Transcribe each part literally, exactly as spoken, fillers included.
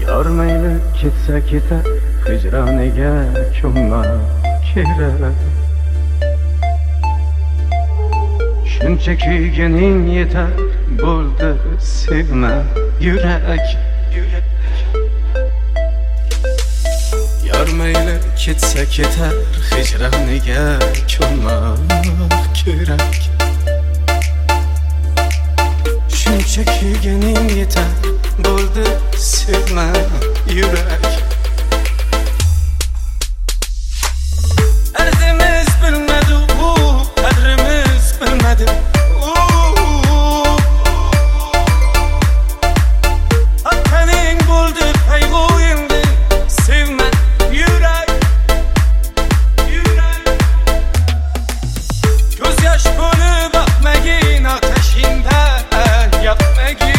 Yor mayli ketsa ketar, hijroniga ko'nma kerak. Shuncha kuyganing yetar, bo'ldi sevma yurak. Yor mayli ketsa ketar, hijroniga ko'nma kerak. Shuncha kuyganing yetar, bo'ldi sevma yurak. Arzimiz bilmadi u, qadrimiz bilmadi u. Haqqaning bo'ldi qayg'u endi, sevma yurak. Yurak. Ko'z yosh bo'lib boqmagin otashingda, yoqmagin.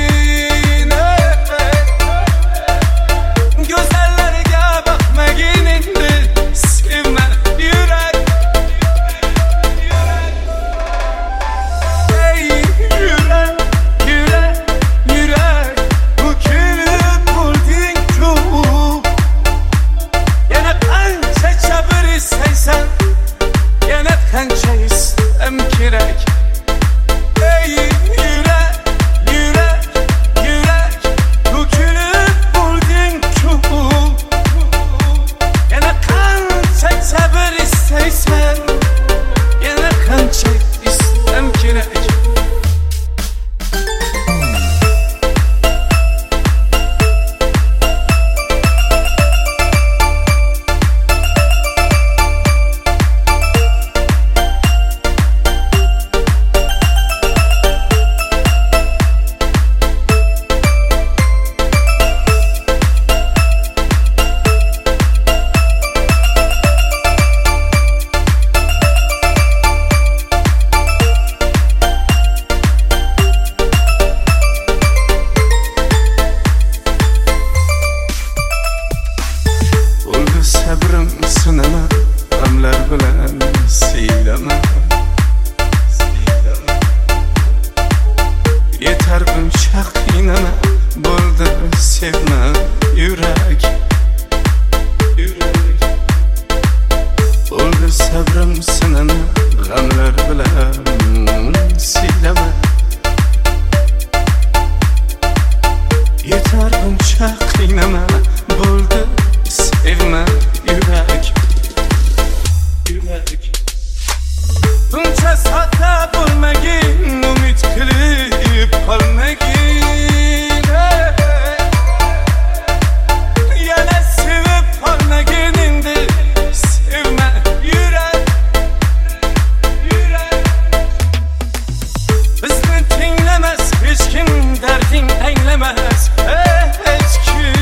Sabrim sinama, g'amlar bilan siylama. Yetar buncha qiynama, bo'ldi sevma yurak. Bo'ldi sabrim sinama, g'amlar bilan siylama. Yetar buncha qiynama, bo'ldi sevma yurak. Yurak. Buncha sodda bo'lmagin, umid qilib qolmagin. Yana sevib qolmagin endi, sevma yurak. Yurak. Bizni tinglamas hech kim, darding anglamas hech kim.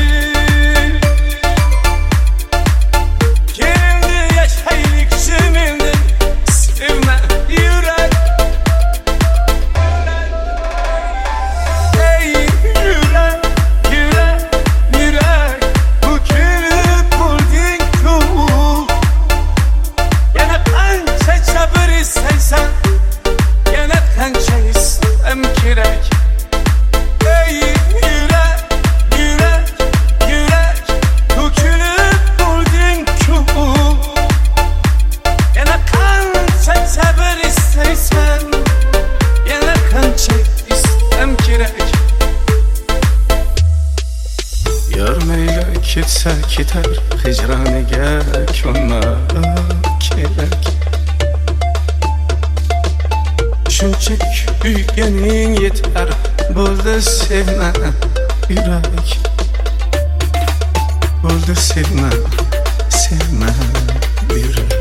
Yor mayli ketsa ketar, hijroniga ko'nma kerak. Shuncha kuyganing yetar, bo'ldi sevma yurak. Bo'ldi sevma, sevma yurak.